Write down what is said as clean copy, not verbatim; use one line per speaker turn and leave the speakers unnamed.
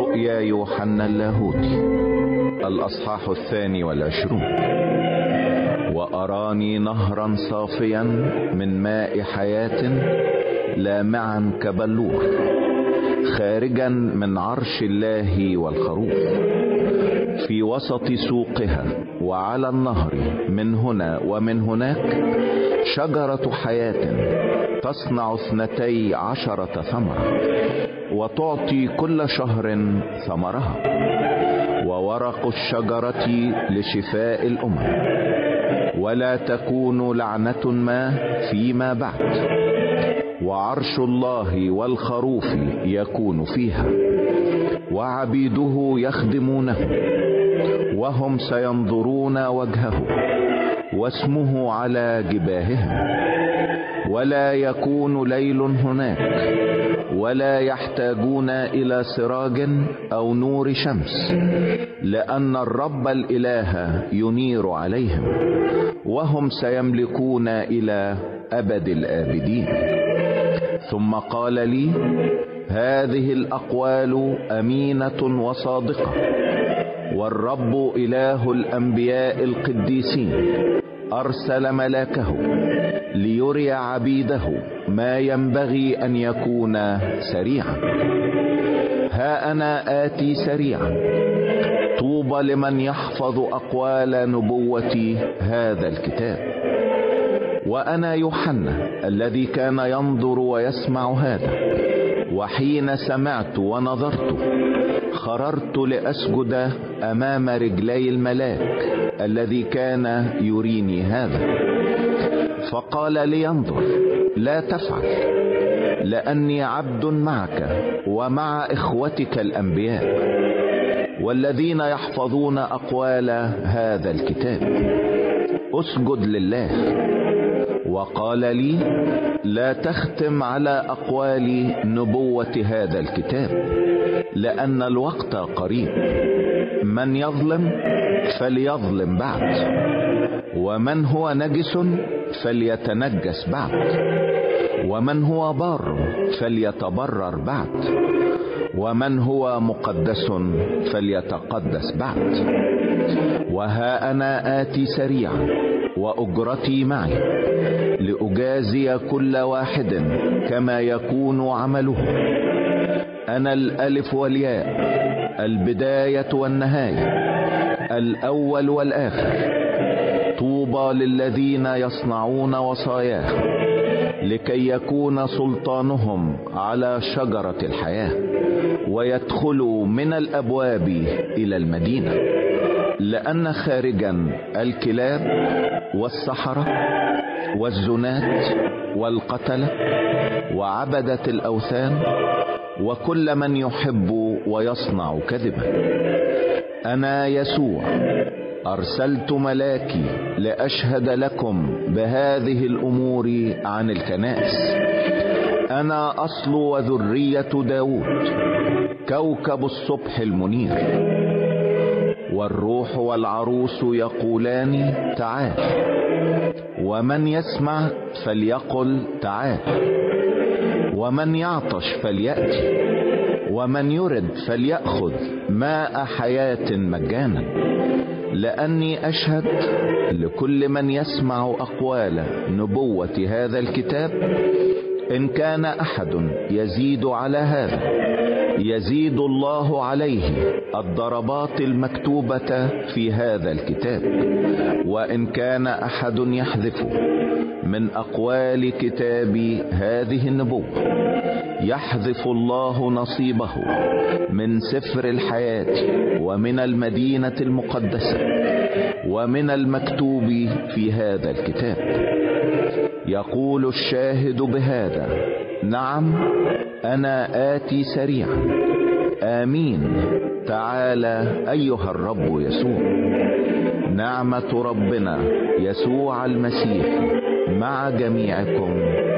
رؤيا يوحنا اللاهوتي الأصحاح 22. وأراني نهرا صافيا من ماء حياة لامعا كبلور خارجا من عرش الله والخروف في وسط سوقها، وعلى النهر من هنا ومن هناك شجرة حياة تصنع 12 ثمرة، وتعطي كل شهر ثمرها، وورق الشجرة لشفاء الأمم، ولا تكون لعنة ما فيما بعد، وعرش الله والخروف يكون فيها، وعبيده يخدمونه، وهم سينظرون وجهه واسمه على جباههم، ولا يكون ليل هناك، ولا يحتاجون إلى سراج أو نور شمس، لأن الرب الإله ينير عليهم، وهم سيملكون إلى أبد الآبدين. ثم قال لي: هذه الأقوال أمينة وصادقة، والرب إله الأنبياء القديسين أرسل ملاكه ليري عبيده ما ينبغي أن يكون سريعا. ها أنا آتي سريعا، طوبى لمن يحفظ أقوال نبوة هذا الكتاب. وأنا يوحنا الذي كان ينظر ويسمع هذا، وحين سمعت ونظرت خررت لأسجد أمام رجلي الملاك الذي كان يريني هذا، فقال لي: انظر، لا تفعل، لأني عبد معك ومع إخوتك الأنبياء والذين يحفظون أقوال هذا الكتاب، اسجد لله. وقال لي: لا تختم على أقوال نبوة هذا الكتاب، لأن الوقت قريب. من يظلم فليظلم بعد، ومن هو نجس فليتنجس بعد، ومن هو بار فليتبرر بعد، ومن هو مقدس فليتقدس بعد. وها أنا آتي سريعا، وأجرتي معي، لأجازي كل واحد كما يكون عمله. أنا الألف والياء، البداية والنهاية، الأول والآخر. طوبى للذين يصنعون وصاياه، لكي يكون سلطانهم على شجرة الحياة، ويدخلوا من الأبواب إلى المدينة. لأن خارجا الكلاب والسحرة والزنات والقتلة وعبدة الأوثان وكل من يحب ويصنع كذبا. أنا يسوع أرسلت ملاكي لأشهد لكم بهذه الأمور عن الكنائس. أنا أصل وذرية داود، كوكب الصبح المنير. والروح والعروس يقولان: تعال. ومن يسمع فليقل: تعال. ومن يعطش فليأتي، ومن يرد فليأخذ ماء حياة مجانا. لأني أشهد لكل من يسمع أقوال نبوة هذا الكتاب، إن كان أحد يزيد على هذا يزيد الله عليه الضربات المكتوبة في هذا الكتاب. وإن كان أحد يحذف من أقوال كتاب هذه النبوة، يحذف الله نصيبه من سفر الحياة ومن المدينة المقدسة ومن المكتوب في هذا الكتاب. يقول الشاهد بهذا: نعم، أنا آتي سريعا. آمين. تعالى أيها الرب يسوع. نعمة ربنا يسوع المسيح مع جميعكم.